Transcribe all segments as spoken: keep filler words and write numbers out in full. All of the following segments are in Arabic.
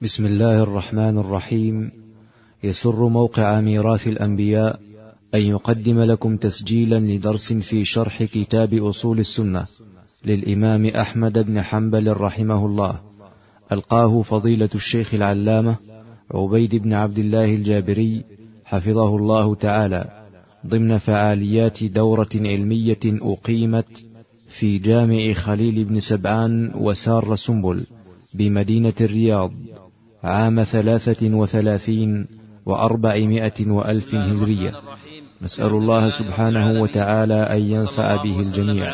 بسم الله الرحمن الرحيم. يسر موقع ميراث الأنبياء أن يقدم لكم تسجيلا لدرس في شرح كتاب أصول السنة للإمام أحمد بن حنبل رحمه الله، ألقاه فضيلة الشيخ العلامة عبيد بن عبد الله الجابري حفظه الله تعالى، ضمن فعاليات دورة علمية أقيمت في جامع خليل بن سبعان وسار سنبل بمدينة الرياض عام ثلاثة وثلاثين وأربعمائة وألف هجرية. نسأل الله سبحانه وتعالى أن ينفع به الجميع.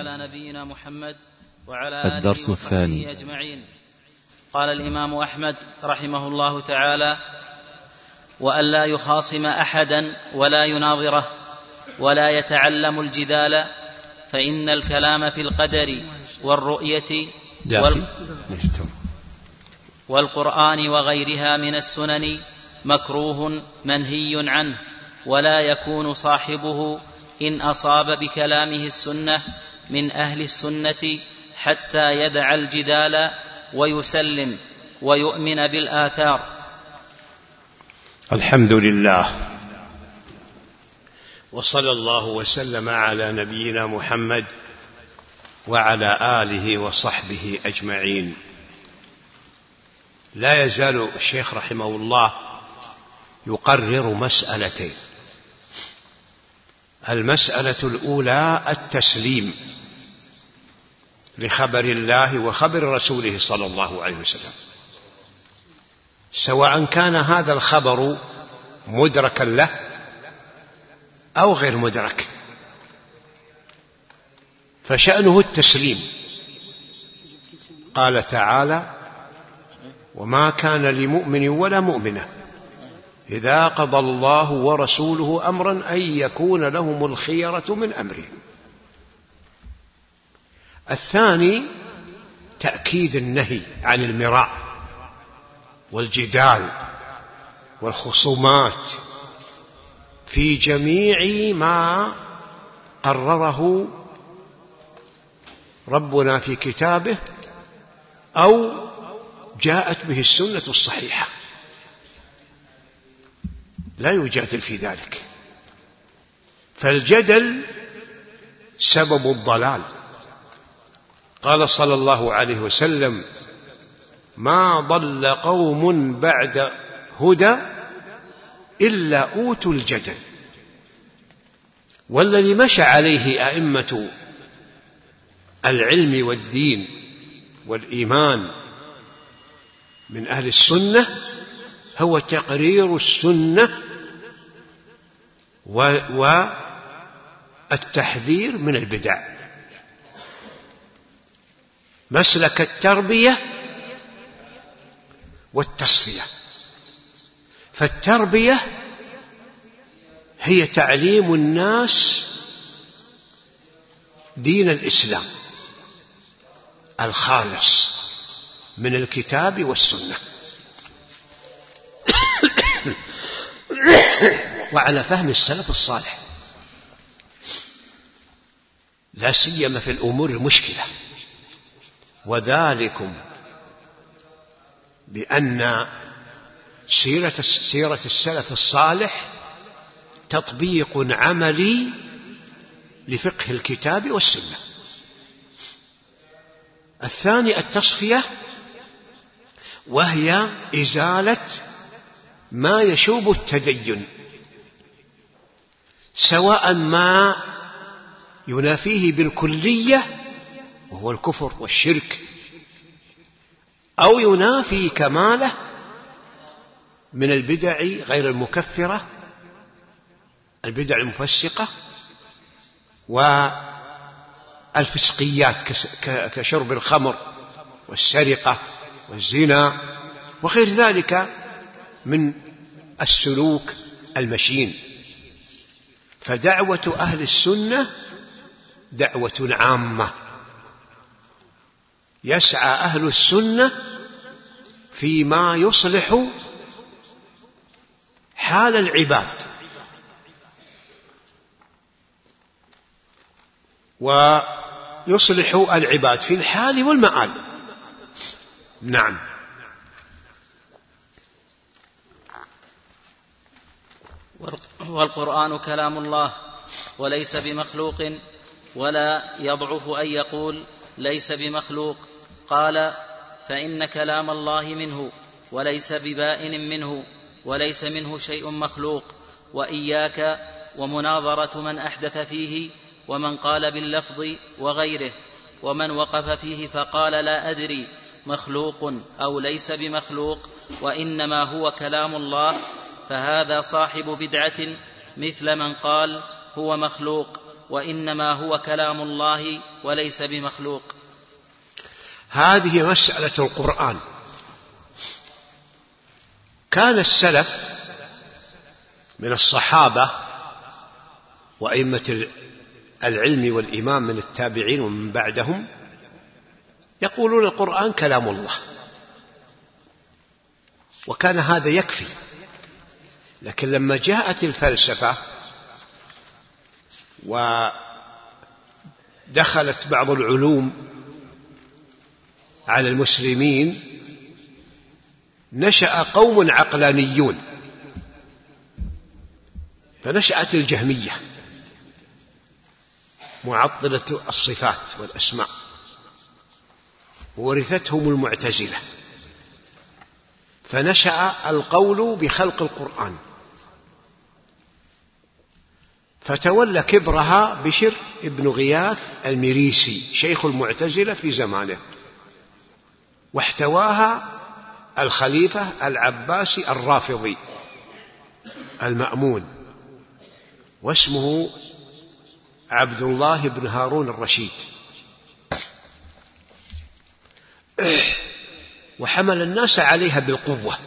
الدرس الثاني. قال الإمام أحمد رحمه الله تعالى: وأن لا يخاصم أحدا ولا يناظره ولا يتعلم الجدال، فإن الكلام في القدر والرؤية وال... والقرآن وغيرها من السنن مكروه منهي عنه، ولا يكون صاحبه إن أصاب بكلامه السنة من أهل السنة حتى يدع الجدال ويسلم ويؤمن بالآثار. الحمد لله، وصلى الله وسلم على نبينا محمد وعلى آله وصحبه أجمعين. لا يزال الشيخ رحمه الله يقرر مسألتين. المسألة الأولى التسليم لخبر الله وخبر رسوله صلى الله عليه وسلم، سواء كان هذا الخبر مدركا له أو غير مدرك، فشأنه التسليم. قال تعالى: وما كان لمؤمن ولا مؤمنة إذا قضى الله ورسوله أمرا أن يكون لهم الخيرة من أمرهم. الثاني تأكيد النهي عن المراء والجدال والخصومات في جميع ما قرره ربنا في كتابه أو جاءت به السنة الصحيحة، لا يجادل في ذلك، فالجدل سبب الضلال. قال صلى الله عليه وسلم: ما ضل قوم بعد هدى إلا أوتوا الجدل. والذي مشى عليه أئمة العلم والدين والإيمان من أهل السنة هو تقرير السنة والتحذير من البدع، مسلك التربية والتصفية. فالتربية هي تعليم الناس دين الإسلام الخالص من الكتاب والسنة، وعلى فهم السلف الصالح، لا سيما في الأمور المشكلة. وذلكم بأن سيرة سيرة السلف الصالح تطبيق عملي لفقه الكتاب والسنة. الثاني التصفية، وهي إزالة ما يشوب التدين، سواء ما ينافيه بالكلية وهو الكفر والشرك، أو ينافي كماله من البدع غير المكفرة، البدع المفسقة والفسقيات كشرب الخمر والسرقة والزنا وغير ذلك من السلوك المشين. فدعوة أهل السنة دعوة عامة، يسعى أهل السنة فيما يصلح حال العباد ويصلح العباد في الحال والمآل. نعم. والقرآن كلام الله وليس بمخلوق، ولا يضعف أن يقول ليس بمخلوق. قال: فإن كلام الله منه وليس ببائن منه، وليس منه شيء مخلوق. وإياك ومناظرة من أحدث فيه ومن قال باللفظ وغيره، ومن وقف فيه فقال لا أدري مخلوق أو ليس بمخلوق وإنما هو كلام الله، فهذا صاحب بدعة مثل من قال هو مخلوق وإنما هو كلام الله وليس بمخلوق. هذه مسألة القرآن. كان السلف من الصحابة وأئمة العلم والإمام من التابعين ومن بعدهم يقولون القرآن كلام الله، وكان هذا يكفي. لكن لما جاءت الفلسفة ودخلت بعض العلوم على المسلمين، نشأ قوم عقلانيون، فنشأت الجهمية معطلة الصفات والأسماء، وورثتهم المعتزلة، فنشأ القول بخلق القرآن، فتولى كبرها بشر ابن غياث المريسي شيخ المعتزلة في زمانه، واحتواها الخليفة العباسي الرافضي المأمون، واسمه عبد الله بن هارون الرشيد، وحمل الناس عليها بالقوة.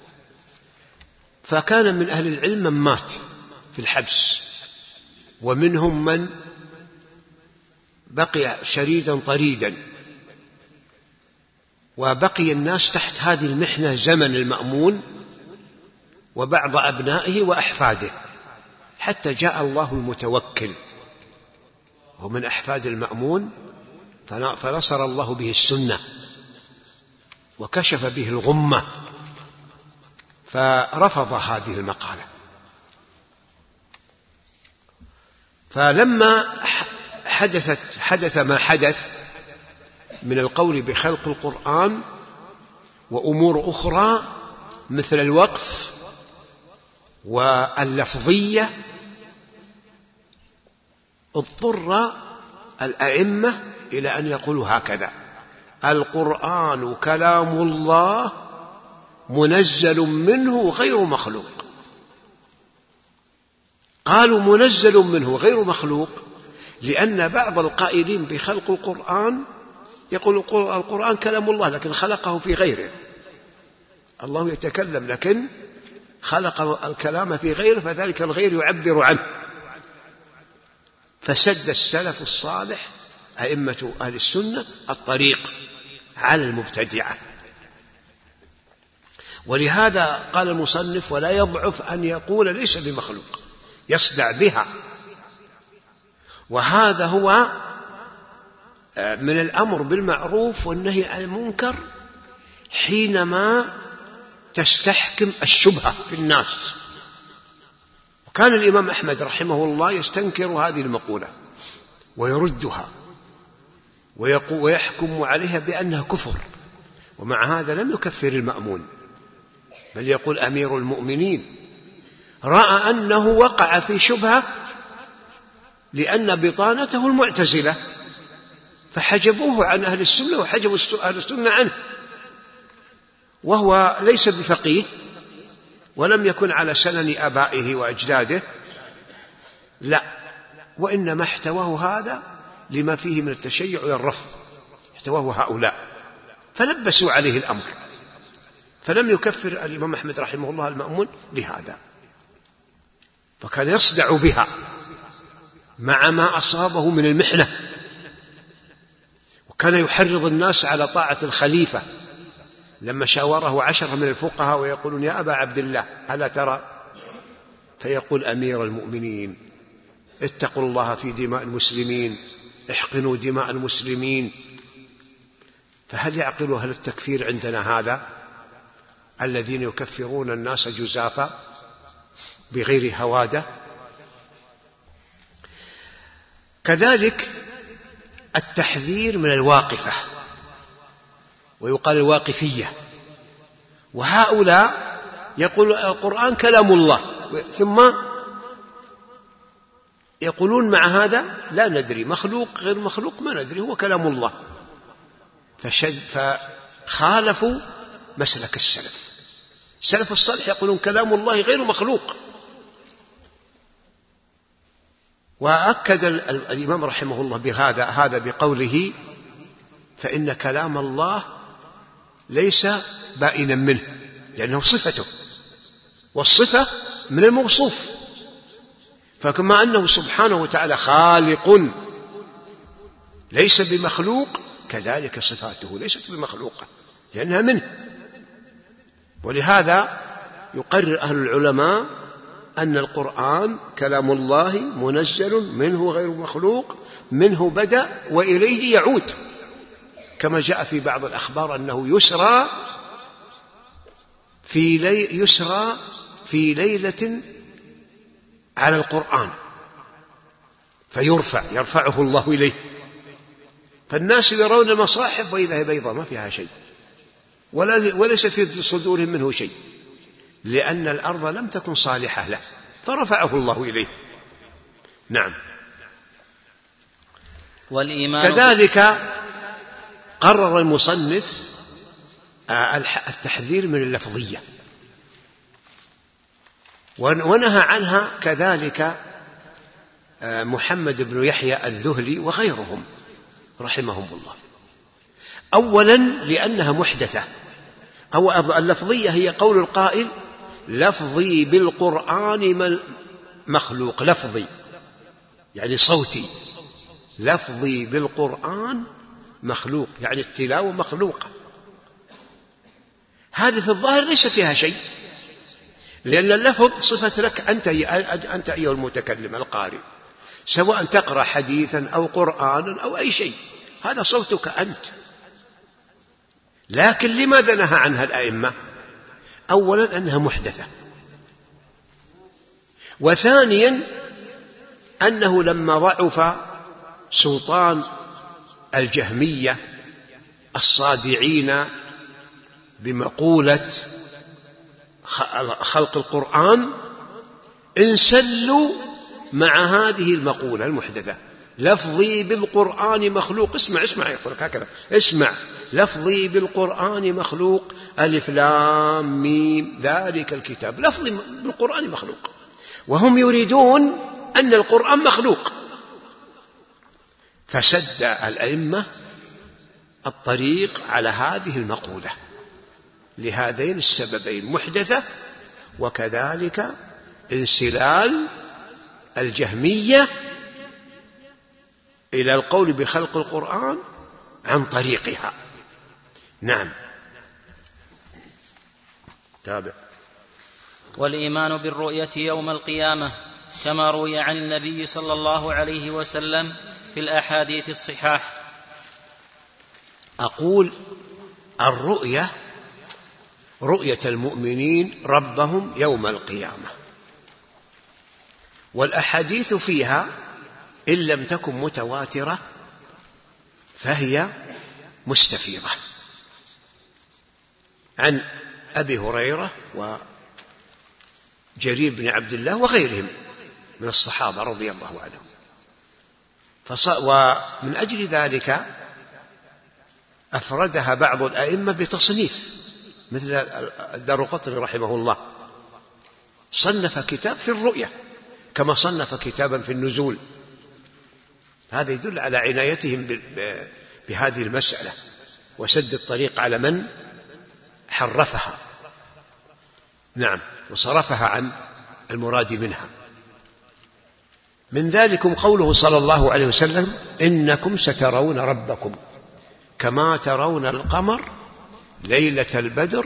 فكان من أهل العلم من مات في الحبس، ومنهم من بقي شريدا طريدا، وبقي الناس تحت هذه المحنة زمن المأمون وبعض أبنائه وأحفاده، حتى جاء الله المتوكل ومن أحفاد المأمون، فنصر الله به السنة وكشف به الغمة، فرفض هذه المقالة. فلما حدثت حدث ما حدث من القول بخلق القرآن وأمور أخرى مثل الوقف واللفظية، اضطر الأئمة إلى أن يقولوا هكذا: القرآن كلام الله منزل منه غير مخلوق. قالوا منزل منه غير مخلوق لأن بعض القائلين بخلق القرآن يقول القرآن كلام الله لكن خلقه في غيره، الله يتكلم لكن خلق الكلام في غيره، فذلك الغير يعبر عنه. فسد السلف الصالح أئمة أهل السنة الطريق على المبتدعة. ولهذا قال المصنف: ولا يضعف أن يقول ليس بمخلوق، يصدع بها. وهذا هو من الأمر بالمعروف والنهي عن المنكر حينما تستحكم الشبهة في الناس. وكان الإمام أحمد رحمه الله يستنكر هذه المقولة ويردها ويحكم عليها بأنها كفر، ومع هذا لم يكفر المأمون، بل يقول أمير المؤمنين رأى أنه وقع في شبهة لأن بطانته المعتزلة، فحجبوه عن أهل السنة وحجبوا أهل السنة عنه، وهو ليس بفقيه ولم يكن على سنن آبائه وأجداده، لا، وإنما احتواه هذا لما فيه من التشيع والرفض، احتواه هؤلاء فلبسوا عليه الأمر، فلم يكفر الإمام أحمد رحمه الله المأمون لهذا، فكان يصدع بها مع ما أصابه من المحنة. وكان يحرض الناس على طاعة الخليفة لما شاوره عشرة من الفقهاء ويقولون: يا أبا عبد الله ألا ترى؟ فيقول: أمير المؤمنين اتقوا الله في دماء المسلمين، احقنوا دماء المسلمين. فهل يعقل أهل التكفير عندنا هذا الذين يكفرون الناس جزافا؟ بغير هوادة. كذلك التحذير من الواقفة، ويقال الواقفية، وهؤلاء يقول القرآن كلام الله، ثم يقولون مع هذا لا ندري مخلوق غير مخلوق، ما ندري، هو كلام الله. فشد فخالفوا مسلك السلف. السلف الصالح يقولون كلام الله غير مخلوق. وأكد الإمام رحمه الله بهذا هذا بقوله فإن كلام الله ليس بائنا منه، لأنه صفته، والصفة من الموصوف. فكما أنه سبحانه وتعالى خالق ليس بمخلوق، كذلك صفاته ليست بمخلوقة لأنها منه. ولهذا يقرر أهل العلماء أن القرآن كلام الله منزل منه غير مخلوق، منه بدأ وإليه يعود، كما جاء في بعض الأخبار أنه يسرى في لي يسرى في ليلة على القرآن فيرفع يرفعه الله إليه، فالناس يرون المصاحف وإذا هي بيضاء ما فيها شيء، وليس في صدورهم منه شيء، لأن الأرض لم تكن صالحة له فرفعه الله إليه. نعم. والإيمان كذلك قرر المصنف التحذير من اللفظية، ونهى عنها كذلك محمد بن يحيى الذهلي وغيرهم رحمهم الله. أولا لأنها محدثة، أو اللفظية هي قول القائل لفظي بالقرآن مخلوق، لفظي يعني صوتي، لفظي بالقرآن مخلوق يعني التلاوة مخلوقة. هذه في الظاهر ليس فيها شيء، لأن اللفظ صفة لك أنت أنت أيها المتكلم القارئ، سواء تقرأ حديثا أو قرآنا أو أي شيء، هذا صوتك أنت. لكن لماذا نهى عنها الأئمة؟ أولا أنها محدثة، وثانيا أنه لما ضعف سلطان الجهمية الصادعين بمقولة خلق القرآن انسلوا مع هذه المقولة المحدثة، لفظي بالقرآن مخلوق. اسمع اسمع يقول هكذا، اسمع، لفظي بالقرآن مخلوق، ألف لام ميم ذلك الكتاب، لفظي بالقرآن مخلوق، وهم يريدون أن القرآن مخلوق. فسد الأئمة الطريق على هذه المقولة لهذين السببين، محدثة وكذلك انسلال الجهمية إلى القول بخلق القرآن عن طريقها. نعم. تابع. والإيمان بالرؤية يوم القيامة كما روي عن النبي صلى الله عليه وسلم في الأحاديث الصحاح. أقول الرؤية رؤية المؤمنين ربهم يوم القيامة، والأحاديث فيها إن لم تكن متواترة فهي مستفيضة، عن أبي هريرة وجرير بن عبد الله وغيرهم من الصحابة رضي الله عنهم. ومن أجل ذلك أفردها بعض الأئمة بتصنيف، مثل الدارقطني رحمه الله صنف كتاب في الرؤية كما صنف كتابا في النزول. هذا يدل على عنايتهم بهذه المسألة وسد الطريق على من حرفها، نعم، وصرفها عن المراد منها. من ذلكم قوله صلى الله عليه وسلم إنكم سترون ربكم كما ترون القمر ليلة البدر،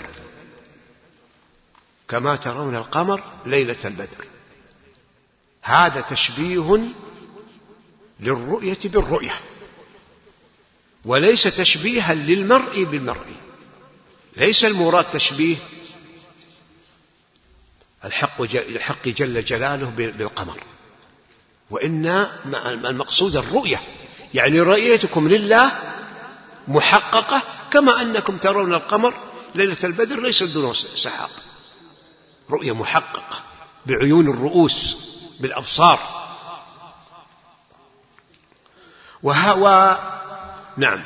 كما ترون القمر ليلة البدر. هذا تشبيه للرؤية بالرؤية، وليس تشبيها للمرء بالمرء. ليس المراد تشبيه الحق جل جلاله بالقمر، وإن المقصود الرؤية، يعني رؤيتكم لله محققة كما أنكم ترون القمر ليلة البدر ليس دون سحاب، رؤية محققة بعيون الرؤوس بالأبصار. وهو نعم.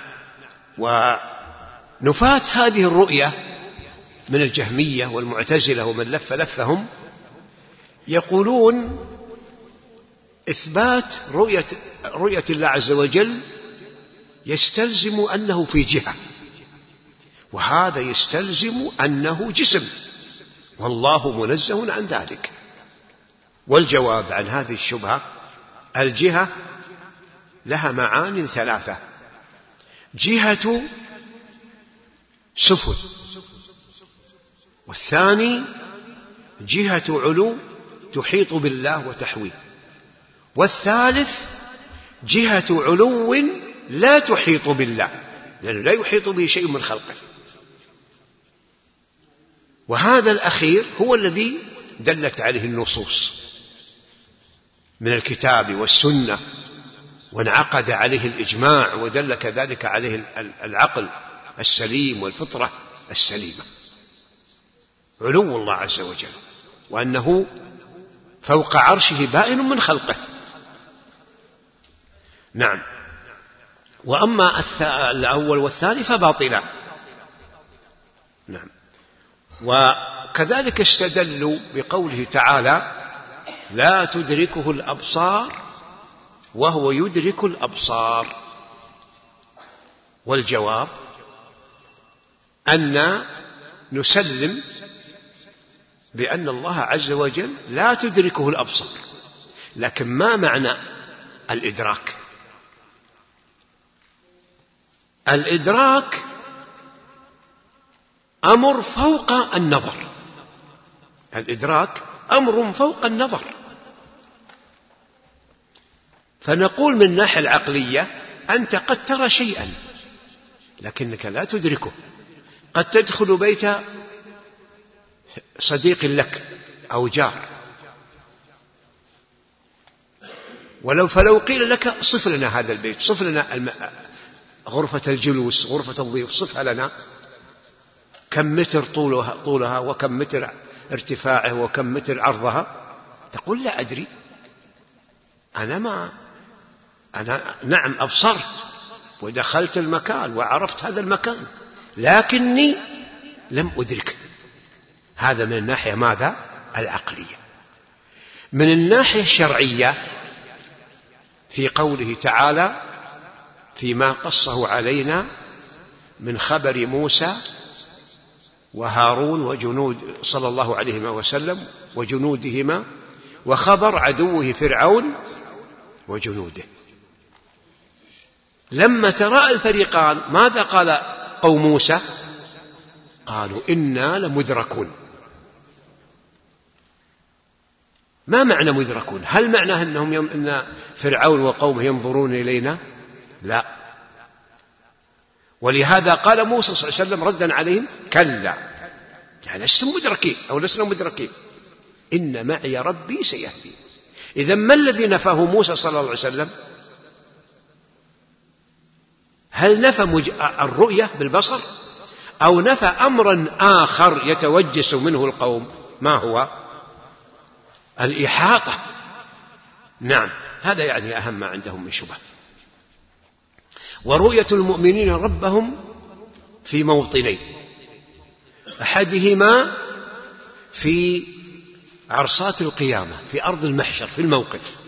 ونفاة هذه الرؤية من الجهمية والمعتزلة ومن لف لفهم يقولون إثبات رؤية, رؤية الله عز وجل يستلزم أنه في جهة، وهذا يستلزم أنه جسم، والله منزه عن ذلك. والجواب عن هذه الشبهة: الجهة لها معان ثلاثة: جهة سفل، والثاني جهة علو تحيط بالله وتحويه، والثالث جهة علو لا تحيط بالله لأنه لا يحيط به شيء من خلقه. وهذا الأخير هو الذي دلت عليه النصوص من الكتاب والسنة، وانعقد عليه الإجماع، ودل كذلك عليه العقل السليم والفطرة السليمة، علو الله عز وجل، وأنه فوق عرشه بائن من خلقه. نعم. وأما الأول والثاني فباطلا. نعم. وكذلك استدلوا بقوله تعالى: لا تدركه الأبصار وهو يدرك الأبصار. والجواب أن نسلم بأن الله عز وجل لا تدركه الأبصار، لكن ما معنى الإدراك؟ الإدراك أمر فوق النظر، الإدراك أمر فوق النظر. فنقول من الناحية العقلية: أنت قد ترى شيئا لكنك لا تدركه. قد تدخل بيت صديق لك أو جار، ولو فلو قيل لك: صف لنا هذا البيت، صف لنا الم... غرفة الجلوس، غرفة الضيوف، صفها لنا، كم متر طولها, طولها وكم متر ارتفاعه وكم متر عرضها، تقول: لا أدري، أنا ما أنا نعم أبصرت ودخلت المكان وعرفت هذا المكان، لكني لم أدرك. هذا من الناحية ماذا؟ العقلية. من الناحية الشرعية في قوله تعالى فيما قصه علينا من خبر موسى وهارون وجنود صلى الله عليه وسلم وجنودهما، وخبر عدوه فرعون وجنوده. لما تراءى الفريقان ماذا قال قوم موسى؟ قالوا: إنا لمدركون. ما معنى مدركون؟ هل معناه أنهم يم... أن فرعون وقومه ينظرون إلينا؟ لا. ولهذا قال موسى صلى الله عليه وسلم ردا عليهم: كلا، يعني لستم مدركين أو لسنا مدركين، إن معي ربي سيهدي. إذا ما الذي نفاه موسى صلى الله عليه وسلم؟ هل نفى مج... الرؤية بالبصر، أو نفى أمرا آخر يتوجس منه القوم؟ ما هو؟ الإحاطة. نعم، هذا يعني أهم ما عندهم من شبه. ورؤية المؤمنين ربهم في موطنين: أحدهما في عرصات القيامة، في أرض المحشر، في الموقف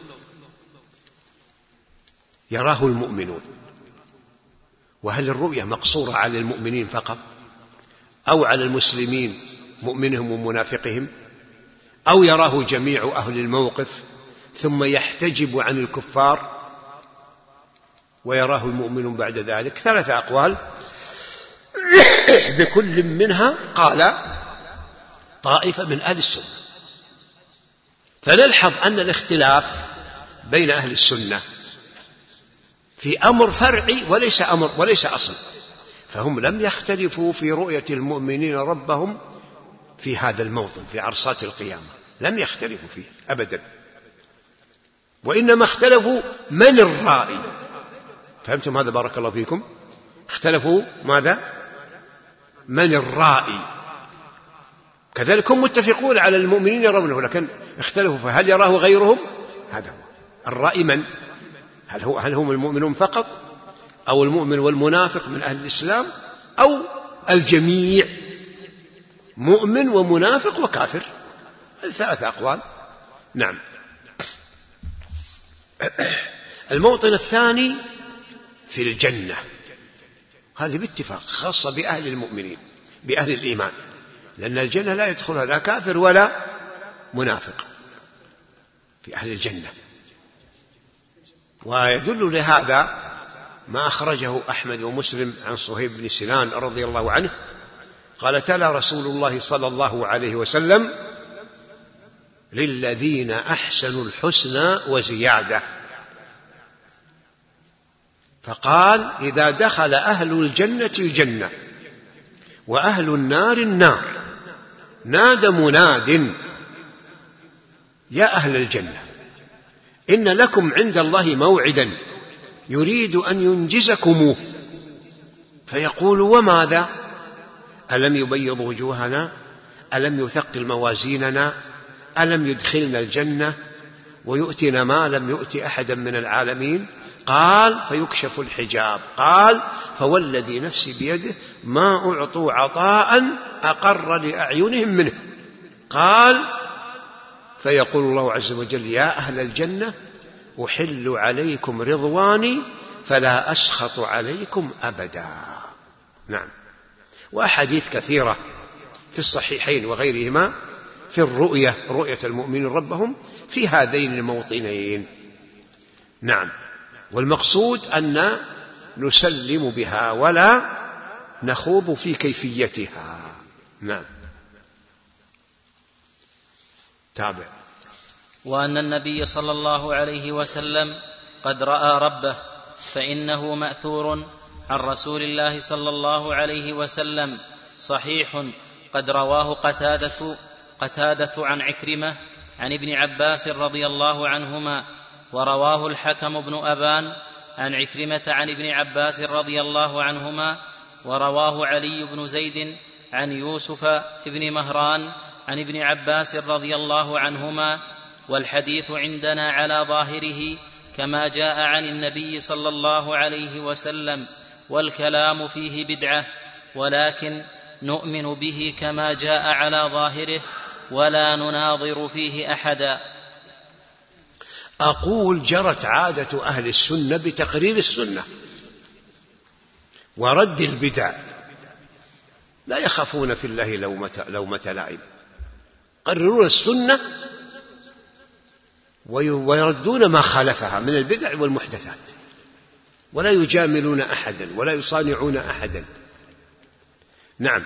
يراه المؤمنون. وهل الرؤية مقصورة على المؤمنين فقط، أو على المسلمين مؤمنهم ومنافقهم، أو يراه جميع أهل الموقف ثم يحتجب عن الكفار ويراه المؤمنون بعد ذلك؟ ثلاثة أقوال، بكل منها قال طائفة من أهل السنة. فنلحظ أن الاختلاف بين أهل السنة في أمر فرعي وليس أمر وليس أصل، فهم لم يختلفوا في رؤية المؤمنين ربهم في هذا الموطن، في عرصات القيامة. لم يختلفوا فيه أبدا، وإنما اختلفوا من الرائي. فهمتم هذا؟ بارك الله فيكم. اختلفوا ماذا؟ من الرائي. كذلك هم متفقون على المؤمنين يرونه، لكن اختلفوا فهل يراه غيرهم؟ هذا هو الرائي. من هل هو هل هم المؤمنون فقط، أو المؤمن والمنافق من أهل الإسلام، أو الجميع مؤمن ومنافق وكافر؟ ثلاثة أقوال. نعم. الموطن الثاني في الجنة، هذه باتفاق خاصة بأهل المؤمنين بأهل الإيمان، لأن الجنة لا يدخلها لا كافر ولا منافق، في أهل الجنة. ويدل لهذا ما أخرجه أحمد ومسلم عن صهيب بن سنان رضي الله عنه قال: تلا رسول الله صلى الله عليه وسلم: للذين أحسنوا الحسنى وزيادة. فقال: إذا دخل أهل الجنة الجنة وأهل النار النار نادى مناد: يا أهل الجنة، إن لكم عند الله موعدا يريد أن ينجزكموه. فيقول: وماذا؟ ألم يبيض وجوهنا؟ ألم يثقل موازيننا؟ ألم يدخلنا الجنة ويؤتنا ما لم يؤت أحدا من العالمين؟ قال: فيكشف الحجاب. قال: فوالذي نفسي بيده ما أعطوا عطاء أقر لأعينهم منه. قال: فيقول الله عز وجل: يا أهل الجنة، أحل عليكم رضواني فلا أسخط عليكم أبدا. نعم. وأحاديث كثيرة في الصحيحين وغيرهما في الرؤية، رؤية المؤمنين ربهم في هذين الموطنين. نعم. والمقصود أن نسلم بها ولا نخوض في كيفيتها. نعم. تابع. وأن النبي صلى الله عليه وسلم قد رأى ربه، فإنه مأثور عن رسول الله صلى الله عليه وسلم صحيح قد رواه قتادة, قتادة عن عكرمة عن ابن عباس رضي الله عنهما، ورواه الحكم بن أبان عن عكرمة عن ابن عباس رضي الله عنهما، ورواه علي بن زيد عن يوسف بن مهران عن ابن عباس رضي الله عنهما. والحديث عندنا على ظاهره كما جاء عن النبي صلى الله عليه وسلم، والكلام فيه بدعة، ولكن نؤمن به كما جاء على ظاهره ولا نناظر فيه أحدا. أقول: جرت عادة أهل السنة بتقرير السنة ورد البدع، لا يخافون في الله لومة, لومة لائم، قررون السنة ويردون ما خالفها من البدع والمحدثات، ولا يجاملون أحدا ولا يصانعون أحدا. نعم.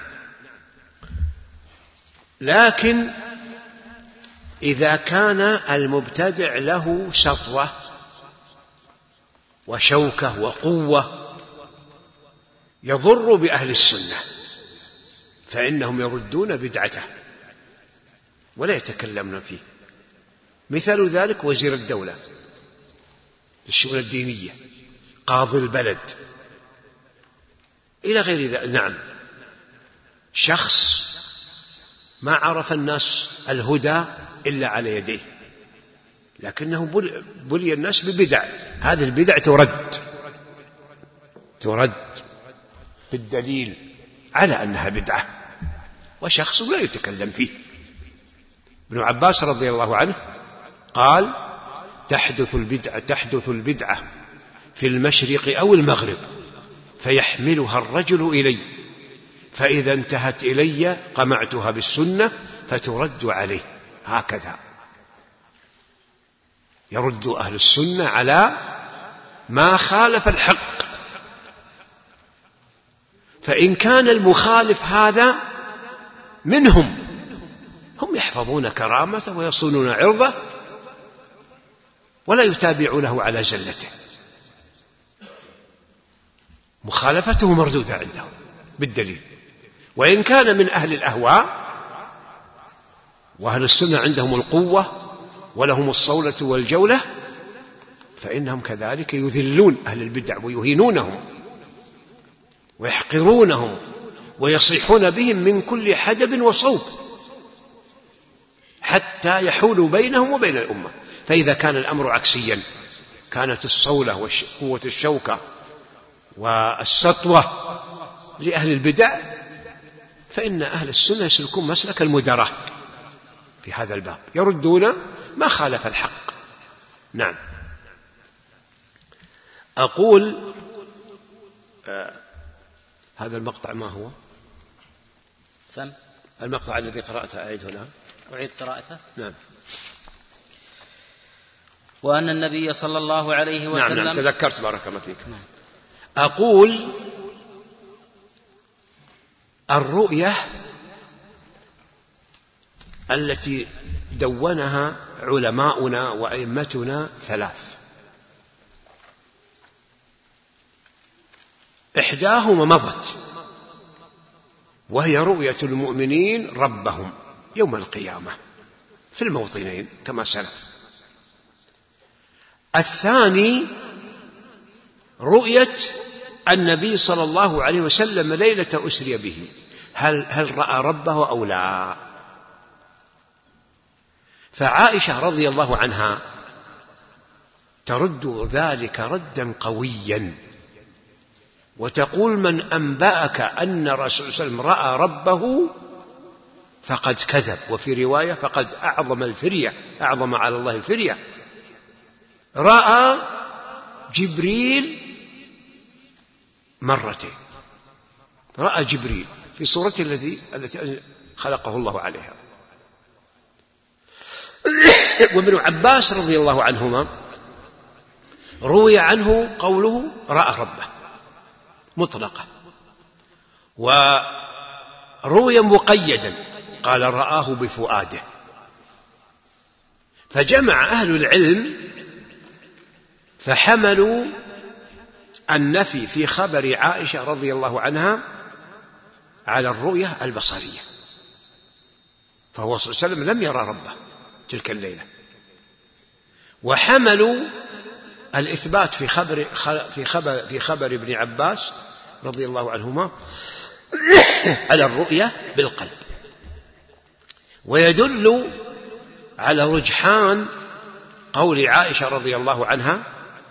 لكن إذا كان المبتدع له سطوة وشوكة وقوة يضر بأهل السنة، فإنهم يردون بدعته ولا يتكلمون فيه. مثال ذلك وزير الدولة للشؤون الدينية، قاضي البلد، إلى غير ذلك. نعم. شخص ما عرف الناس الهدى إلا على يديه، لكنه بلي الناس ببدع، هذه البدع ترد ترد بالدليل على أنها بدعة، وشخص لا يتكلم فيه. ابن عباس رضي الله عنه قال: تحدث البدعة تحدث البدعة في المشرق أو المغرب، فيحملها الرجل إلي، فإذا انتهت إلي قمعتها بالسنة فترد عليه. هكذا يرد أهل السنة على ما خالف الحق. فإن كان المخالف هذا منهم، هم يحفظون كرامته ويصونون عرضه ولا يتابعونه على زلته، مخالفته مردودة عندهم بالدليل. وإن كان من أهل الأهواء وأهل السنة عندهم القوة ولهم الصولة والجولة، فإنهم كذلك يذلون أهل البدع ويهينونهم ويحقرونهم ويصيحون بهم من كل حدب وصوب حتى يحولوا بينهم وبين الأمة. فإذا كان الأمر عكسيا، كانت الصولة وقوة الشوكة والسطوة لأهل البدع، فإن أهل السنة يسلكون مسلك المدراء في هذا الباب، يردون ما خالف الحق. نعم. أقول آه هذا المقطع ما هو؟ سم المقطع الذي قرأته أعيد هنا. أعيد قراءته. نعم. وأن النبي صلى الله عليه وسلم. نعم, نعم تذكرت بارك الله فيك. نعم. أقول الرؤية التي دونها علماؤنا وأئمتنا ثلاث، إحداهما مضت وهي رؤية المؤمنين ربهم يوم القيامة في الموطنين كما سلف. الثاني رؤية النبي صلى الله عليه وسلم ليلة أسري به، هل, هل رأى ربه أو لا؟ فعائشة رضي الله عنها ترد ذلك ردا قويا وتقول: من أنبأك أن الرسول صلى الله عليه وسلم رأى ربه فقد كذب، وفي رواية فقد أعظم الفرية، أعظم على الله الفرية. رأى جبريل مرتين، رأى جبريل في صورته التي التي خلقه الله عليها. وابن عباس رضي الله عنهما روي عنه قوله رأى ربه مطلقة، وروي مقيدا قال رآه بفؤاده. فجمع أهل العلم فحملوا النفي في خبر عائشة رضي الله عنها على الرؤية البصرية، فهو صلى الله عليه وسلم لم يرى ربه تلك الليلة. وحملوا الإثبات في خبر في خبر في خبر ابن عباس رضي الله عنهما على الرؤية بالقلب. ويدل على رجحان قول عائشة رضي الله عنها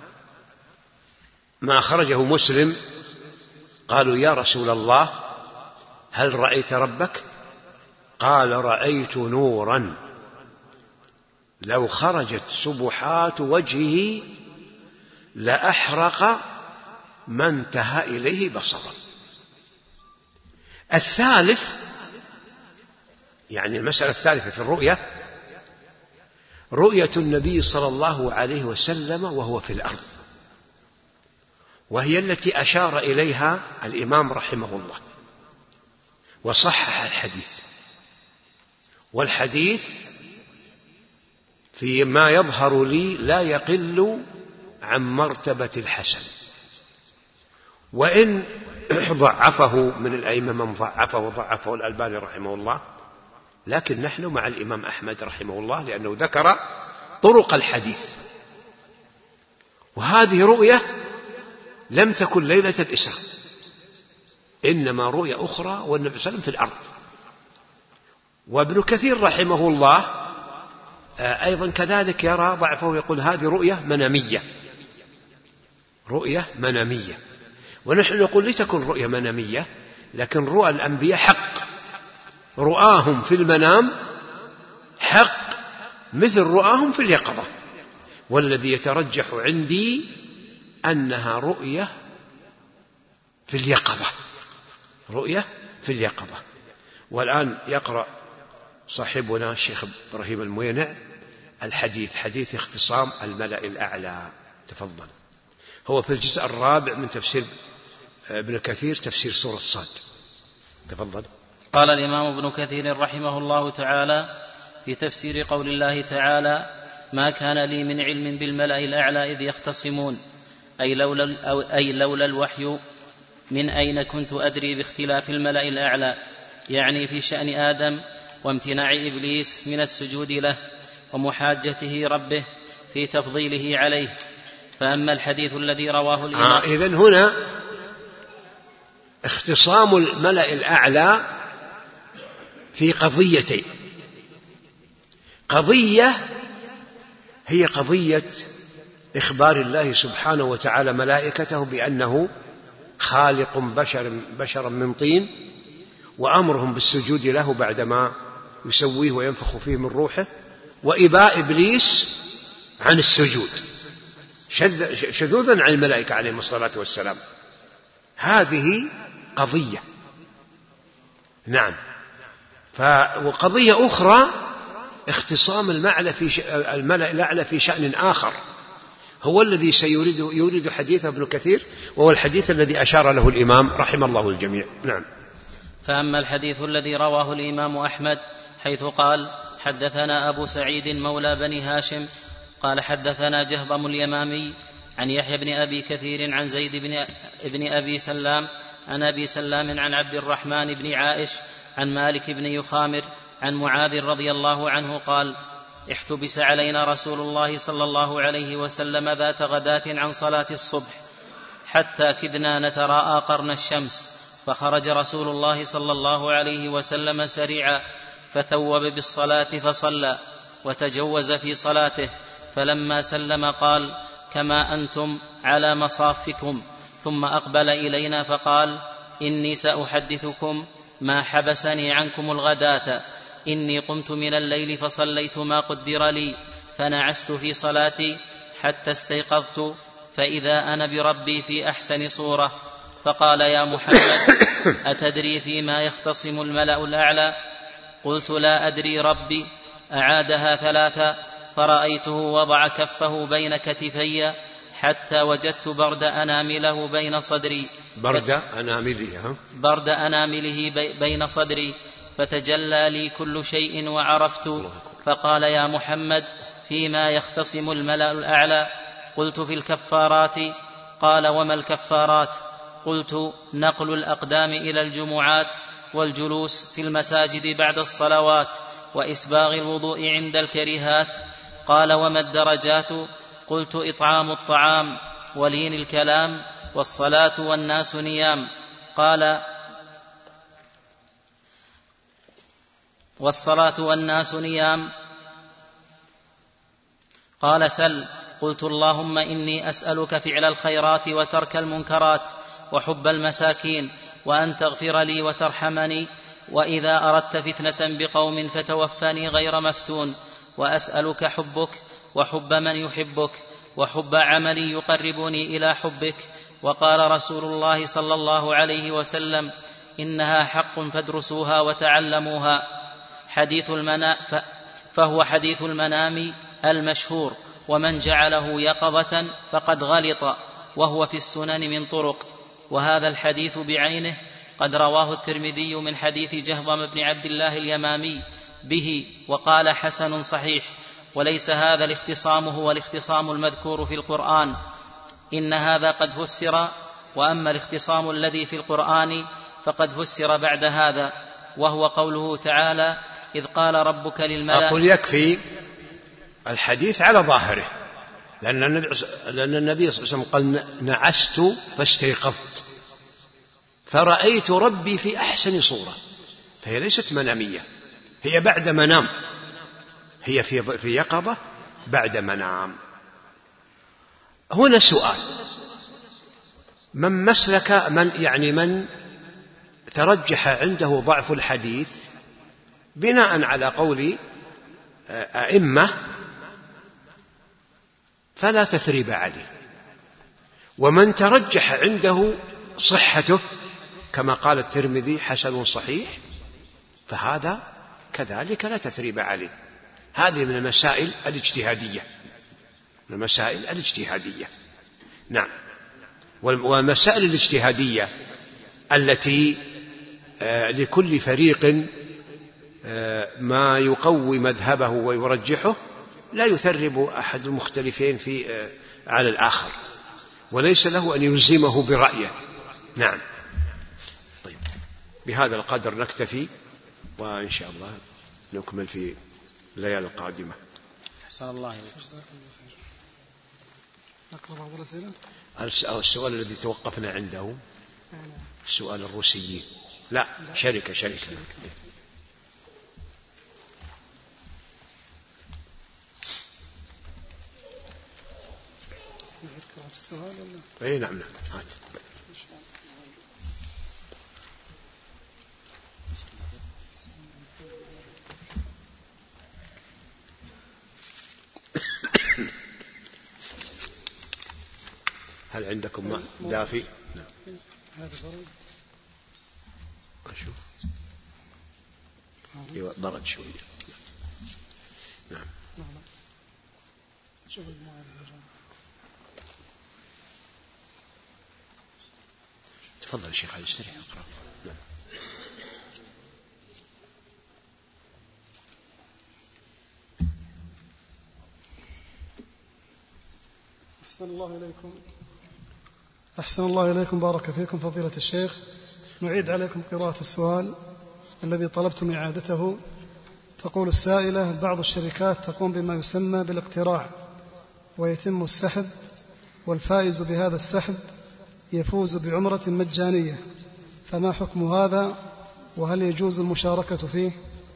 ما خرجه مسلم: قالوا يا رسول الله هل رأيت ربك؟ قال: رأيت نورا لو خرجت سبحات وجهه لأحرق ما انتهى إليه بصرا. الثالث، يعني المسألة الثالثة في الرؤية، رؤية النبي صلى الله عليه وسلم وهو في الأرض، وهي التي أشار إليها الإمام رحمه الله وصحح الحديث. والحديث فيما يظهر لي لا يقل عن مرتبة الحسن، وإن ضعفه من الأئمة من ضعفه وضعفه الألباني رحمه الله، لكن نحن مع الإمام أحمد رحمه الله لأنه ذكر طرق الحديث. وهذه رؤية لم تكن ليلة الإسراء، إنما رؤية أخرى والنبي صلى الله عليه وسلم في الأرض. وابن كثير رحمه الله أيضا كذلك يرى ضعفه، يقول هذه رؤية منامية، رؤية منامية. ونحن نقول لتكن رؤية منامية، لكن رؤى الأنبياء حق، رؤاهم في المنام حق مثل رؤاهم في اليقظة. والذي يترجح عندي أنها رؤية في اليقظة، رؤية في اليقظة. والآن يقرأ صاحبنا الشيخ إبراهيم الموينع الحديث، حديث اختصام الملأ الأعلى. تفضل. هو في الجزء الرابع من تفسير ابن كثير، تفسير سورة صاد. تفضل. قال الإمام ابن كثير رحمه الله تعالى في تفسير قول الله تعالى: ما كان لي من علم بالملأ الأعلى إذ يختصمون، أي لولا, أو أي لولا الوحي من أين كنت أدري باختلاف الملأ الأعلى، يعني في شأن آدم وامتناع إبليس من السجود له ومحاجته ربه في تفضيله عليه. فأما الحديث الذي رواه الإمام آه إذن هنا اختصام الملأ الأعلى في قضيتين. قضية هي قضية إخبار الله سبحانه وتعالى ملائكته بأنه خالق بشر بشرا من طين، وأمرهم بالسجود له بعدما يسويه وينفخ فيه من روحه، وإباء إبليس عن السجود شذوذا عن الملائكة عليهم الصلاة والسلام. هذه قضية. نعم. وقضية أخرى اختصام الملأ الأعلى في شأن آخر، هو الذي سيريد يورد حديث ابن كثير، وهو الحديث الذي أشار له الإمام رحم الله الجميع. نعم. فأما الحديث الذي رواه الإمام أحمد حيث قال: حدثنا أبو سعيد مولى بني هاشم قال حدثنا جهضم اليمامي عن يحيى بن أبي كثير عن زيد بن, بن أبي سلام عن أبي سلام عن عبد الرحمن بن عائش عن مالك بن يخامر عن معاذ رضي الله عنه قال: احتبس علينا رسول الله صلى الله عليه وسلم ذات غداة عن صلاة الصبح حتى كدنا نتراءى قرن الشمس، فخرج رسول الله صلى الله عليه وسلم سريعا فثوب بالصلاة فصلى وتجوز في صلاته، فلما سلم قال: كما أنتم على مصافكم، ثم أقبل إلينا فقال: إني سأحدثكم ما حبسني عنكم الغداة، إني قمت من الليل فصليت ما قدر لي فنعست في صلاتي حتى استيقظت فإذا أنا بربي في أحسن صورة، فقال: يا محمد أتدري فيما يختصم الملأ الأعلى؟ قلت: لا أدري ربي. أعادها ثلاثا فرأيته وضع كفه بين كتفي حتى وجدت برد أنامله بين صدري برد أنامله برد أنامله بين صدري فتجلى لي كل شيء وعرفت. فقال: يا محمد فيما يختصم الملأ الأعلى؟ قلت: في الكفارات. قال: وما الكفارات؟ قلت: نقل الأقدام إلى الجمعات، والجلوس في المساجد بعد الصلوات، وإسباغ الوضوء عند الكريهات. قال: وما الدرجات؟ قلت: إطعام الطعام ولين الكلام والصلاة والناس نيام. قال: والصلاة والناس نيام. قال: سل. قلت: اللهم إني أسألك فعل الخيرات وترك المنكرات وحب المساكين، وأن تغفر لي وترحمني، وإذا أردت فتنة بقوم فتوفني غير مفتون، وأسألك حبك وحب من يحبك وحب عمل يقربني إلى حبك. وقال رسول الله صلى الله عليه وسلم: إنها حق فادرسوها وتعلموها. حديث المنام فهو حديث المنام المشهور، ومن جعله يقظة فقد غلط، وهو في السنن من طرق. وهذا الحديث بعينه قد رواه الترمذي من حديث جهضم بن عبد الله اليمامي به وقال: حسن صحيح. وليس هذا الاختصام هو الاختصام المذكور في القرآن، إن هذا قد فسر، وأما الاختصام الذي في القرآن فقد فسر بعد هذا، وهو قوله تعالى: إذ قال ربك للملائكة. أقول يكفي الحديث على ظاهره، لأن النبي صلى الله عليه وسلم قال: نعست فاستيقظت فرأيت ربي في أحسن صورة، فهي ليست منامية، هي بعد منام، هي في في يقظة بعد منام. هنا سؤال: من مسلك من يعني من ترجح عنده ضعف الحديث بناء على قول أئمة فلا تثريب عليه، ومن ترجح عنده صحته كما قال الترمذي حسن صحيح، فهذا كذلك لا تثريب عليه. هذه من المسائل الاجتهادية، من المسائل الاجتهادية. نعم. والمسائل الاجتهادية التي لكل فريق ما يقوي مذهبه ويرجحه، لا يثرب أحد المختلفين في على الآخر، وليس له أن يلزمه برأيه. نعم. طيب، بهذا القدر نكتفي، وإن شاء الله نكمل في الليالي القادمة. أحسن الله إليك. نقرأ بعض الأسئلة. السؤال الذي توقفنا عنده سؤال الروسيين. لا, لا. شركة شركة, شركة. السؤال ولا؟ اي نعم نعم هات. هل عندكم ماء دافي؟ نعم. هذا برد. أشوف. ايوه برد شوية. نعم. شوف الماء. تفضل يا شيخ علي استريح اقرأ. نعم. أحسن الله إليكم. أحسن الله إليكم بارك فيكم فضيلة الشيخ. نعيد عليكم قراءة السؤال الذي طلبتم إعادته. تقول السائلة: بعض الشركات تقوم بما يسمى بالاقتراع ويتم السحب، والفائز بهذا السحب يفوز بعمرة مجانية، فما حكم هذا وهل يجوز المشاركة فيه؟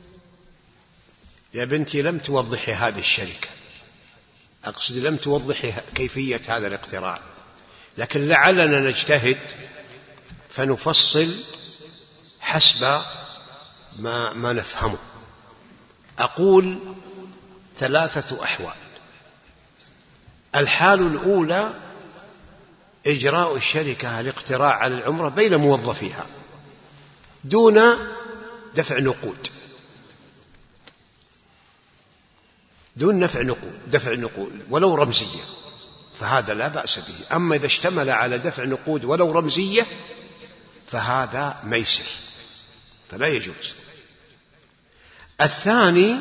يا بنتي لم توضحي هذه الشركة، أقصد لم توضحي كيفية هذا الاقتراع، لكن لعلنا نجتهد فنفصل حسب ما, ما نفهمه. أقول ثلاثة أحوال. الحال الأولى إجراء الشركة الاقتراع على العمرة بين موظفيها دون دفع نقود، دون دفع نقود دفع نقود ولو رمزية، فهذا لا بأس به. أما إذا اشتمل على دفع نقود ولو رمزية فهذا ميسر فلا يجوز. الثاني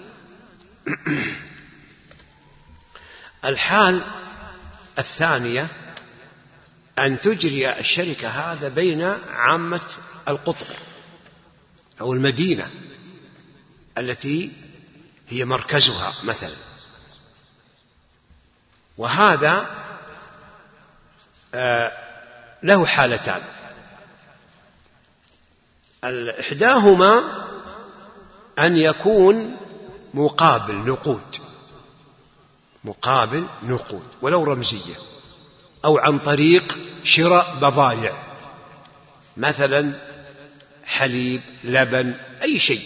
الحال الثانية أن تجري الشركة هذا بين عامة القطر أو المدينة التي هي مركزها مثلا، وهذا له حالتان. إحداهما أن يكون مقابل نقود مقابل نقود ولو رمزية، أو عن طريق شراء بضائع مثلا حليب لبن أي شيء،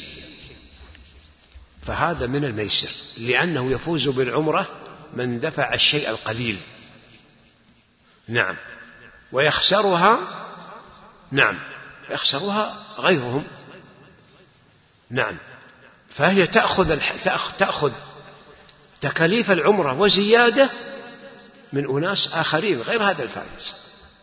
فهذا من الميسر، لأنه يفوز بالعمرة من دفع الشيء القليل. نعم. ويخسرها نعم يخسرها غيرهم. نعم. فهي تأخذ تأخذ تكاليف العمرة وزيادة من أناس آخرين غير هذا الفائز.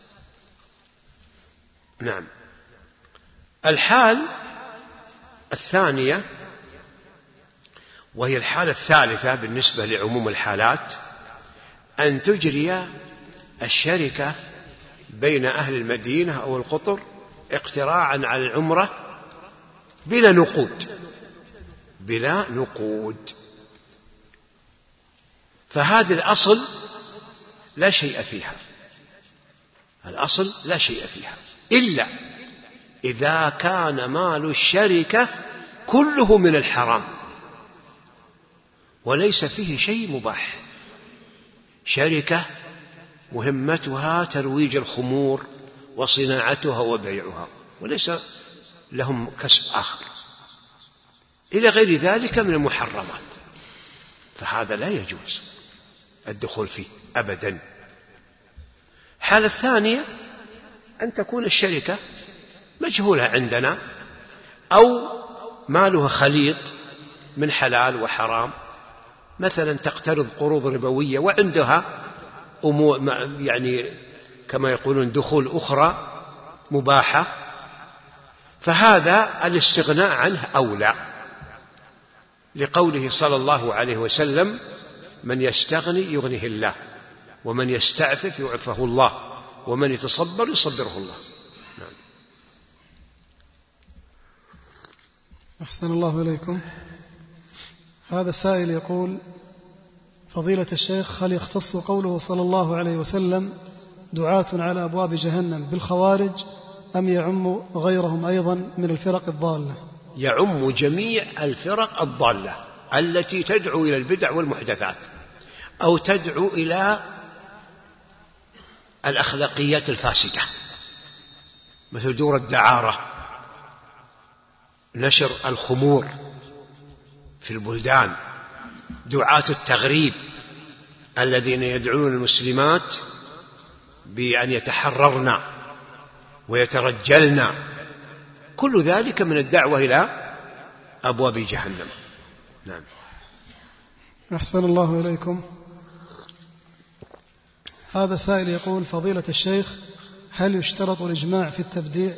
نعم. الحال الثانية وهي الحالة الثالثة بالنسبة لعموم الحالات، أن تجري الشركة بين أهل المدينة أو القطر اقتراعا على العمرة بلا نقود بلا نقود فهذا الأصل لا شيء فيها، الأصل لا شيء فيها إلا إذا كان مال الشركة كله من الحرام وليس فيه شيء مباح. شركة مهمتها ترويج الخمور وصناعتها وبيعها وليس لهم كسب آخر إلى غير ذلك من المحرمات، فهذا لا يجوز الدخول فيه أبدا. الحالة الثانية أن تكون الشركة مجهولة عندنا أو مالها خليط من حلال وحرام، مثلا تقترض قروض ربوية وعندها أمور يعني كما يقولون دخول أخرى مباحة، فهذا الاستغناء عنه أولى، لقوله صلى الله عليه وسلم: من يستغني يغنيه الله، ومن يستعفف يعفه الله، ومن يتصبر يصبره الله. نعم. أحسن الله إليكم. هذا سائل يقول: فضيلة الشيخ، هل يختص قوله صلى الله عليه وسلم دعاة على أبواب جهنم بالخوارج، أم يعم غيرهم أيضا من الفرق الضالة؟ يعم جميع الفرق الضالة التي تدعو إلى البدع والمحدثات أو تدعو إلى الأخلاقيات الفاسدة، مثل دور الدعارة، نشر الخمور في البلدان، دعاة التغريب الذين يدعون المسلمات بأن يتحررن ويترجلن، كل ذلك من الدعوة إلى أبواب جهنم. نعم. أحسن الله إليكم. هذا سائل يقول: فضيلة الشيخ، هل يشترط الإجماع في التبديع؟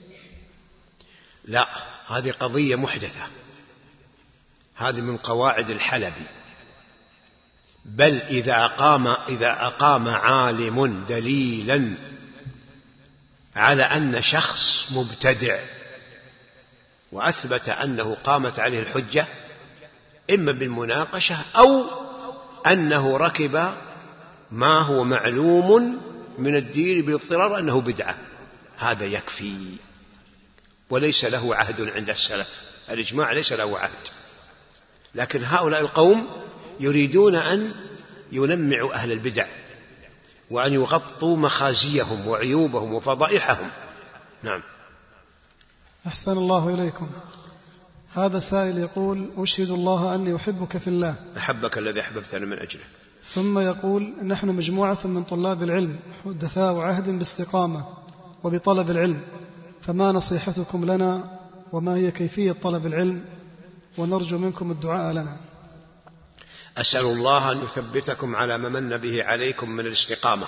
لا، هذه قضية محدثة، هذه من قواعد الحلبي. بل إذا أقام, إذا أقام عالم دليلا على أن شخص مبتدع وأثبت أنه قامت عليه الحجة، إما بالمناقشة أو أنه ركب ما هو معلوم من الدين بالاضطرار أنه بدعة، هذا يكفي وليس له عهد عند السلف. الإجماع ليس له عهد، لكن هؤلاء القوم يريدون أن ينمعوا أهل البدع وأن يغطوا مخازيهم وعيوبهم وفضائحهم. نعم. أحسن الله إليكم. هذا سائل يقول: أشهد الله أني أحبك في الله. أحبك الذي أحببتني من أجله. ثم يقول: نحن مجموعة من طلاب العلم حدثاء عهد باستقامة وبطلب العلم، فما نصيحتكم لنا وما هي كيفية طلب العلم، ونرجو منكم الدعاء لنا. أسأل الله أن يثبتكم على ما من به عليكم من الاستقامة،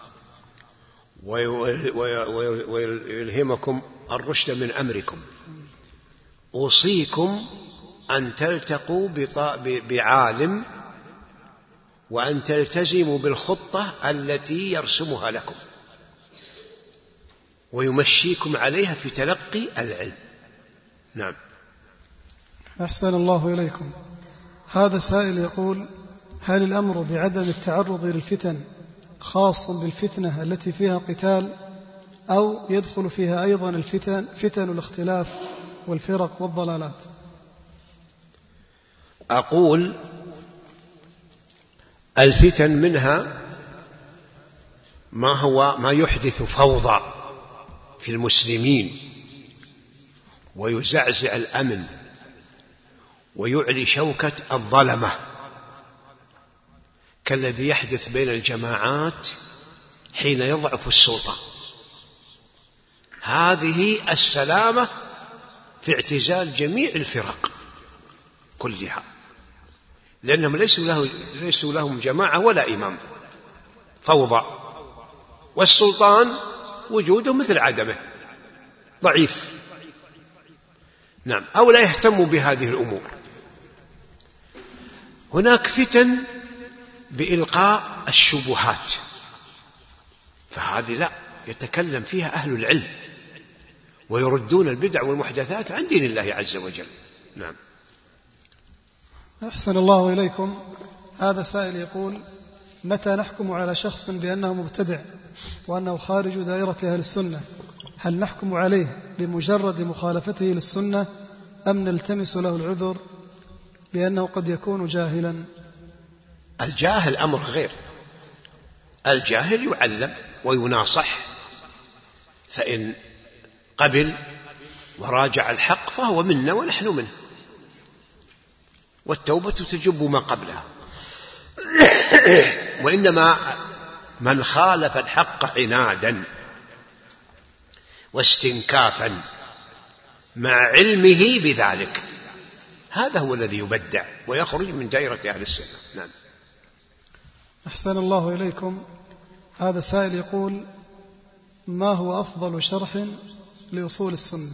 ويلهمكم الرشد من أمركم. أوصيكم أن تلتقوا بعالم وأن تلتزموا بالخطة التي يرسمها لكم ويمشيكم عليها في تلقي العلم. نعم. أحسن الله إليكم. هذا سائل يقول: هل الأمر بعدم التعرض للفتن خاص بالفتنة التي فيها قتال، أو يدخل فيها أيضا الفتن فتن الاختلاف والفرق والضلالات؟ أقول الفتن منها ما هو ما يحدث فوضى في المسلمين ويزعزع الأمن ويعلي شوكة الظلمة، كالذي يحدث بين الجماعات حين يضعف السلطة. هذه السلامة في اعتزال جميع الفرق كلها، لأنهم ليسوا, له ليسوا لهم جماعة ولا إمام، فوضى، والسلطان وجوده مثل عدمه، ضعيف. نعم. أو لا يهتم بهذه الأمور. هناك فتن بإلقاء الشبهات، فهذه لا يتكلم فيها أهل العلم ويردون البدع والمحدثات عن دين الله عز وجل. نعم. أحسن الله إليكم. هذا سائل يقول: متى نحكم على شخص بأنه مبتدع وأنه خارج دائرة أهل السنة؟ هل نحكم عليه بمجرد مخالفته للسنة، أم نلتمس له العذر بأنه قد يكون جاهلا؟ الجاهل أمر غير. الجاهل يعلم ويناصح، فإن قبل وراجع الحق فهو منا ونحن منه، والتوبة تجب ما قبلها. وإنما من خالف الحق عنادا واستنكافا مع علمه بذلك، هذا هو الذي يبدع ويخرج من دائرة أهل السنة. نعم. أحسن الله إليكم. هذا سائل يقول: ما هو أفضل شرح لأصول السنة؟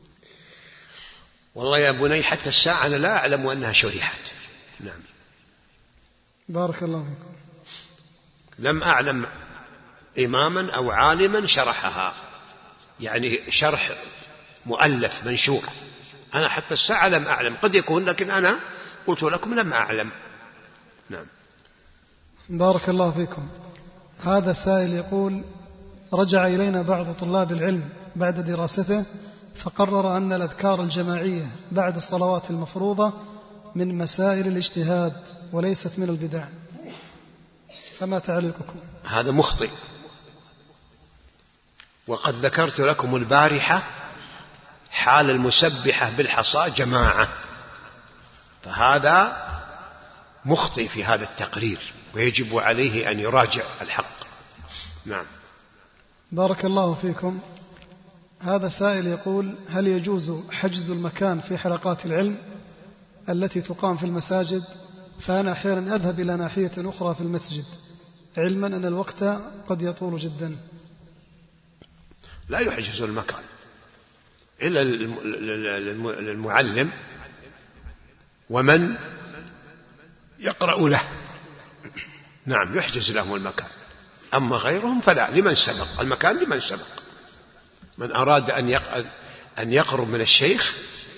والله يا بني حتى الساعة أنا لا أعلم أنها شرحت. نعم. بارك الله فيكم. لم أعلم إماما أو عالما شرحها، يعني شرح مؤلف منشور، أنا حتى الساعة لم أعلم. قد يكون، لكن أنا قلت لكم لم أعلم. نعم. بارك الله فيكم. هذا سائل يقول: رجع إلينا بعض طلاب العلم بعد دراسته فقرر أن الأذكار الجماعية بعد الصلوات المفروضة من مسائل الاجتهاد وليست من البدع، فما تعليقكم؟ هذا مخطئ، وقد ذكرت لكم البارحة حال المسبحة بالحصى جماعة، فهذا مخطئ في هذا التقرير ويجب عليه أن يراجع الحق. نعم. بارك الله فيكم. هذا سائل يقول: هل يجوز حجز المكان في حلقات العلم التي تقام في المساجد؟ فأنا أحيانا أذهب إلى ناحية أخرى في المسجد علما أن الوقت قد يطول جدا. لا يحجز المكان إلا للمعلم ومن يقرأ له. نعم، يحجز لهم المكان، أما غيرهم فلا، لمن سبق المكان لمن سبق. من أراد أن يقرب من الشيخ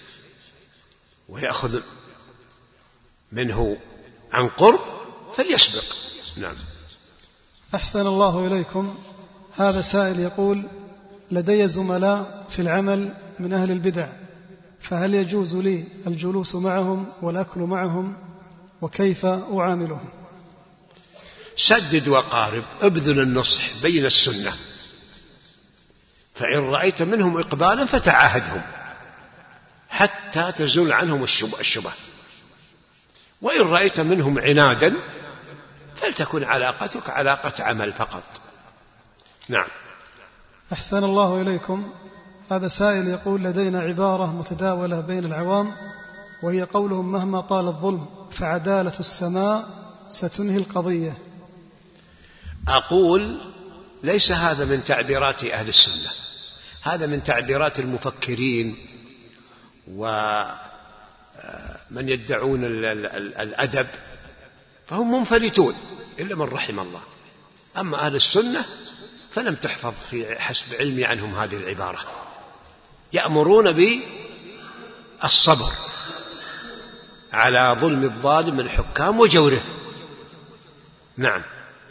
ويأخذ منه عن قرب فليسبق. نعم. أحسن الله إليكم. هذا سائل يقول: لدي زملاء في العمل من أهل البدع، فهل يجوز لي الجلوس معهم والأكل معهم، وكيف أعاملهم؟ سدد وقارب، ابذل النصح بين السنة، فإن رأيت منهم إقبالا فتعاهدهم حتى تزول عنهم الشبه، وإن رأيت منهم عنادا فلتكن علاقتك علاقة عمل فقط. نعم. أحسن الله إليكم. هذا سائل يقول: لدينا عبارة متداولة بين العوام وهي قولهم: مهما طال الظلم فعدالة السماء ستنهي القضية. أقول ليس هذا من تعبيرات أهل السنة، هذا من تعبيرات المفكرين ومن يدعون الأدب، فهم منفلتون إلا من رحم الله. أما أهل السنة فلم تحفظ في حسب علمي عنهم هذه العبارة. يأمرون بالصبر على ظلم الظالم من الحكام وجوره. نعم.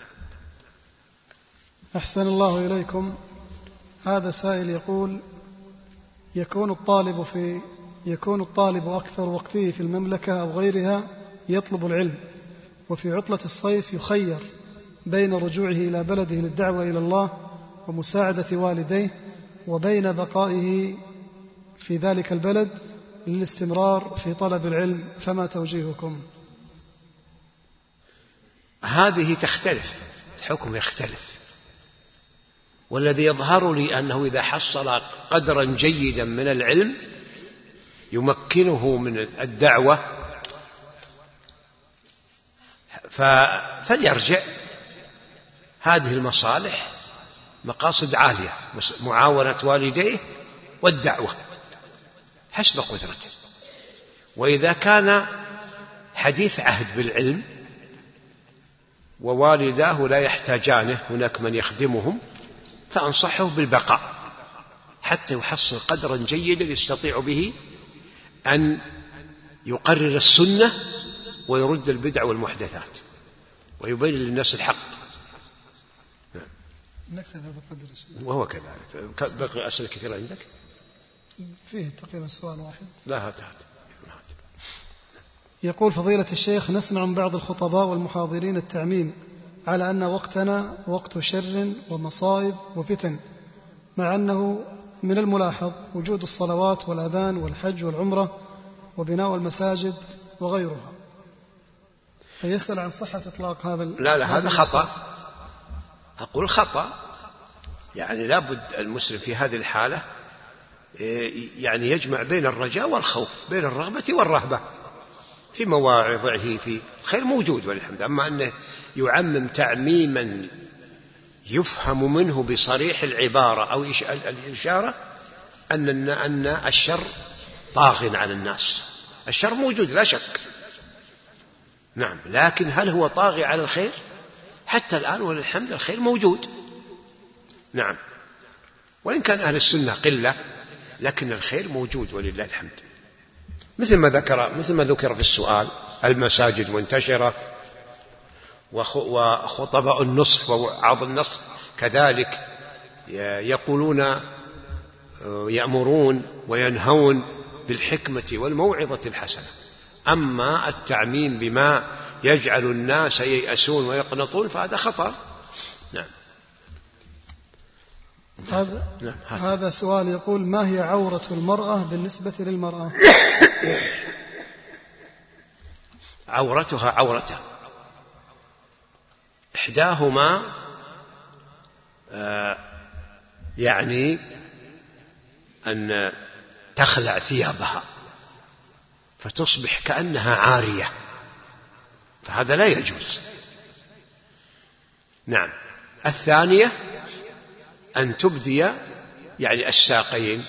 أحسن الله إليكم. هذا سائل يقول: يكون الطالب في يكون الطالب أكثر وقته في المملكة أو غيرها يطلب العلم، وفي عطلة الصيف يخير بين رجوعه إلى بلده للدعوة إلى الله ومساعدة والديه وبين بقائه في ذلك البلد للاستمرار في طلب العلم، فما توجيهكم؟ هذه تختلف، الحكم يختلف، والذي يظهر لي أنه إذا حصل قدرا جيدا من العلم يمكنه من الدعوة فليرجع. هذه المصالح مقاصد عالية، معاونة والديه والدعوة حسب قدرته. وإذا كان حديث عهد بالعلم ووالداه لا يحتاجانه، هناك من يخدمهم، فأنصحه بالبقاء حتى يحصل قدرا جيدا يستطيع به أن يقرر السنة ويرد البدع والمحدثات ويبين للناس الحق. وهو كذلك. بقي أسئلة كثيرة عندك؟ فيه تقريبا سؤال واحد. لا، هات هات. يقول: فضيلة الشيخ، نسمع من بعض الخطباء والمحاضرين التعميم على أن وقتنا وقت شر ومصائب وفتن، مع أنه من الملاحظ وجود الصلوات والأذان والحج والعمرة وبناء المساجد وغيرها، فيسأل عن صحة إطلاق هذا. لا لا، هذا خطأ. أقول خطأ، يعني لابد المسلم في هذه الحالة يعني يجمع بين الرجاء والخوف، بين الرغبة والرهبة في مواعظه. في الخير موجود والحمد، أما أنه يعمم تعميما يفهم منه بصريح العبارة أو الإشارة أن أن الشر طاغ على الناس. الشر موجود لا شك، نعم، لكن هل هو طاغي على الخير؟ حتى الآن وللحمد الخير موجود، نعم، وإن كان أهل السنة قلة لكن الخير موجود ولله الحمد. مثل ما ذكر مثل ما ذكر في السؤال المساجد منتشرة، وخطباء النصح ووعاظ النصح كذلك يقولون يأمرون وينهون بالحكمة والموعظة الحسنة. أما التعميم بما يجعل الناس ييأسون ويقنطون فهذا خطر. نعم. هذا, نعم. هذا سؤال يقول: ما هي عورة المرأة بالنسبة للمرأة؟ عورتها عورتان، إحداهما آه يعني أن تخلع ثيابها فتصبح كأنها عارية، فهذا لا يجوز. نعم. الثانية أن تبدي يعني الساقين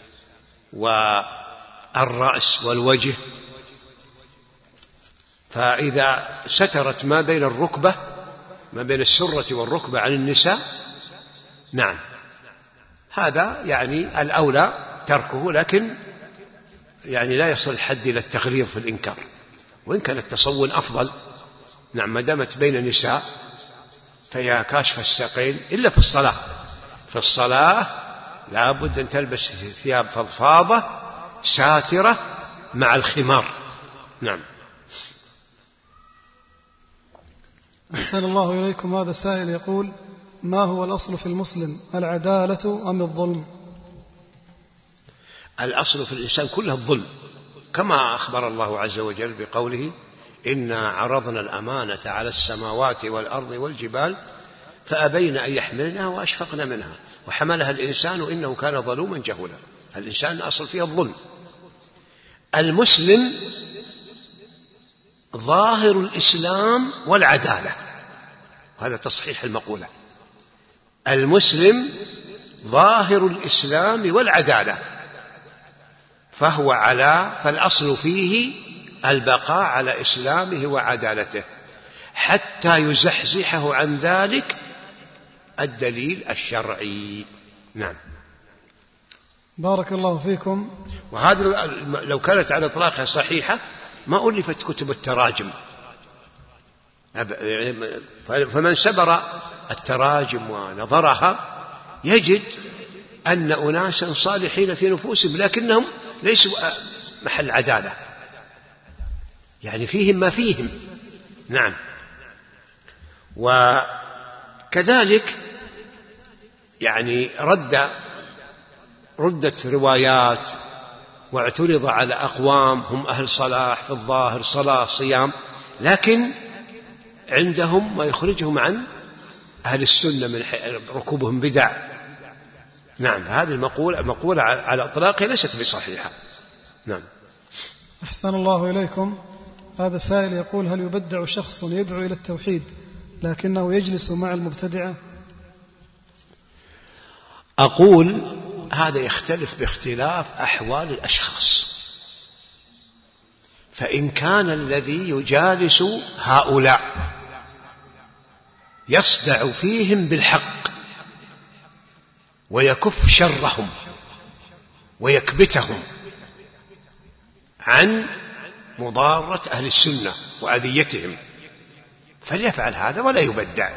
والرأس والوجه، فإذا سترت ما بين الركبة ما بين السرة والركبة عن النساء، نعم، هذا يعني الأولى تركه، لكن يعني لا يصل الحد إلى التغليظ في الإنكار، وإن كان التصون أفضل. نعم، ما دامت بين نساء فهي كاشف الساقين، إلا في الصلاة. في الصلاة لا بد أن تلبس ثياب فضفاضة ساترة مع الخمار. نعم. أحسن الله إليكم. هذا السائل يقول: ما هو الأصل في المسلم، العدالة أم الظلم؟ الأصل في الإنسان كله الظلم، كما أخبر الله عز وجل بقوله: إنا عرضنا الأمانة على السماوات والأرض والجبال فأبين أن يحملنها وأشفقن منها وحملها الإنسان إنه كان ظلوما جهولا. الإنسان أصل فيه الظلم. المسلم ظاهر الإسلام والعدالة، هذا تصحيح المقولة. المسلم ظاهر الإسلام والعدالة، فهو على فالأصل فيه البقاء على إسلامه وعدالته حتى يزحزحه عن ذلك الدليل الشرعي. نعم. بارك الله فيكم. وهذا لو كانت على إطلاقها صحيحة ما ألفت كتب التراجم، فمن سبر التراجم ونظرها يجد أن أناسا صالحين في نفوسهم لكنهم ليسوا محل عدالة، يعني فيهم ما فيهم. نعم. وكذلك يعني رد ردت روايات واعترض على أقوام هم أهل صلاح في الظاهر، صلاة صيام، لكن عندهم ما يخرجهم عن أهل السنة من ركوبهم بدع. نعم. هذه المقولة مقولة على إطلاقها ليست بصحيحة. نعم. أحسن الله إليكم. هذا سائل يقول: هل يبدع شخص يدعو إلى التوحيد لكنه يجلس مع المبتدعة؟ أقول هذا يختلف باختلاف أحوال الأشخاص، فإن كان الذي يجالس هؤلاء يصدع فيهم بالحق ويكف شرهم ويكبتهم عن مضارة أهل السنة وأذيتهم فليفعل هذا ولا يبدع.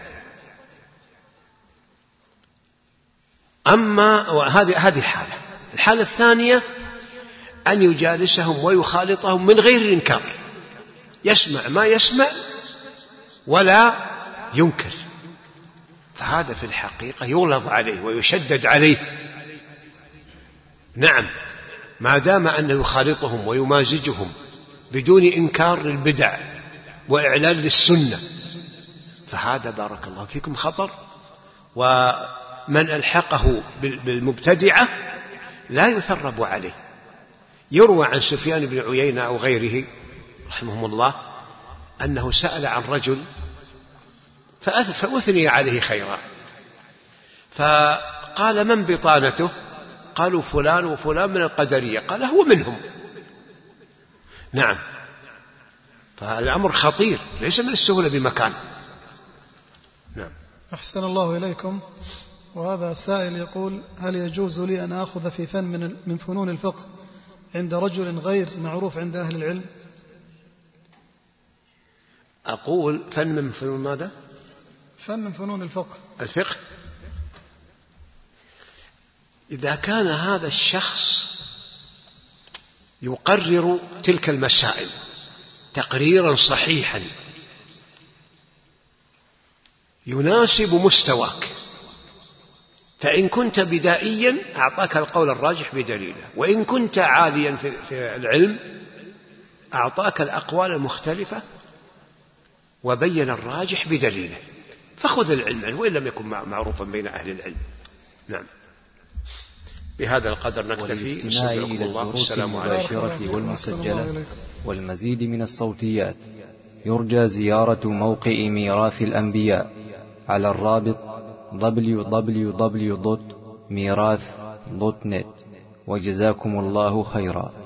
أما هذه هذه حالة. الحالة الثانية أن يجالسهم ويخالطهم من غير الإنكار، يسمع ما يسمع ولا ينكر، فهذا في الحقيقة يغلظ عليه ويشدد عليه. نعم، ما دام أنه يخالطهم ويمازجهم بدون إنكار للبدع وإعلان للسنة فهذا بارك الله فيكم خطر. ومن ألحقه بالمبتدعة لا يثرب عليه. يروى عن سفيان بن عيينة أو غيره رحمهم الله أنه سأل عن رجل فأثني عليه خيرا، فقال: من بطانته؟ قالوا: فلان وفلان من القدرية. قال: هو منهم. نعم، فالأمر خطير ليس من السهولة بمكان. نعم. أحسن الله إليكم. وهذا السائل يقول: هل يجوز لي أن أخذ في فن من من فنون الفقه عند رجل غير معروف عند أهل العلم؟ أقول فن من فنون ماذا؟ فن من فنون الفقه. الفقه. إذا كان هذا الشخص يقرر تلك المسائل تقريرا صحيحا يناسب مستواك، فإن كنت بدائيا أعطاك القول الراجح بدليله، وإن كنت عاليا في العلم أعطاك الأقوال المختلفة وبين الراجح بدليله، فخذ العلم وإن لم يكن معروفا بين أهل العلم. نعم. بهذا القدر نكتفي. والاستماع إلى الدروس المباشرة والمسجلة والمزيد من الصوتيات يرجى زيارة موقع ميراث الأنبياء على الرابط دبليو دبليو دبليو دوت ميراث دوت نت. وجزاكم الله خيرا.